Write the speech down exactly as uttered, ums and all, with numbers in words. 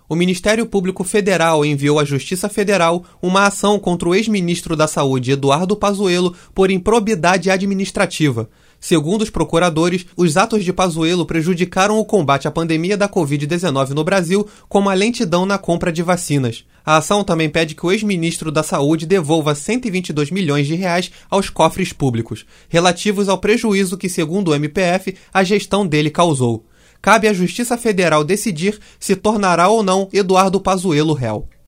O Ministério Público Federal enviou à Justiça Federal uma ação contra o ex-ministro da Saúde, Eduardo Pazuello, por improbidade administrativa. Segundo os procuradores, os atos de Pazuello prejudicaram o combate à pandemia da covid dezenove no Brasil, como a lentidão na compra de vacinas. A ação também pede que o ex-ministro da Saúde devolva cento e vinte e dois milhões de reais aos cofres públicos, relativos ao prejuízo que, segundo o M P F, a gestão dele causou. Cabe à Justiça Federal decidir se tornará ou não Eduardo Pazuello réu.